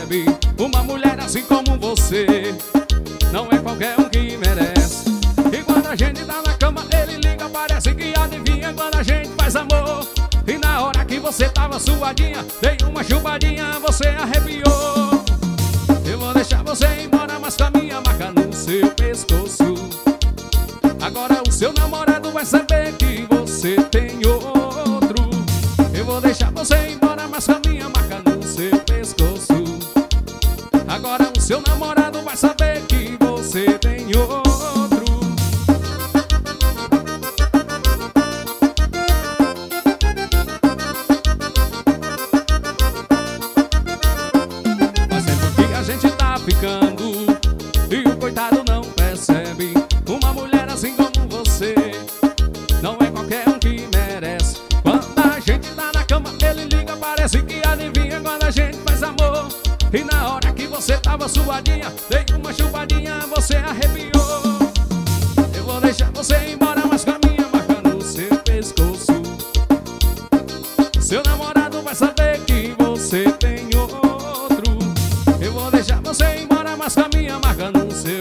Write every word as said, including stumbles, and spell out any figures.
percebe. Uma mulher assim como você não é qualquer um que merece. E quando a gente tá na cama, ele liga, parece que adivinha quando a gente faz amor. E na hora que você tava suadinha, dei uma chupadinha, você arrepiou. Eu vou deixar você ir embora, mas com a minha marca no seu pescoço. Agora o seu namorado vai saber que você tem outro. Eu vou deixar você ir embora, mas com a minha marca no seu pescoço. Agora o seu namorado vai saber que você tem outro. Faz tempo que a gente tá ficando e o coitado não percebe. Uma mulher assim como você não é qualquer um que merece. Quando a gente tá na cama, ele liga, parece que adivinha quando a gente faz amor. E na hora que você tava suadinha, dei uma chupadinha, você arrepiou. Eu vou deixar você ir embora, mas com a minha marca no seu pescoço. Seu namorado vai saber que você tem outro. Eu vou deixar você ir embora, mas com a minha marca no seu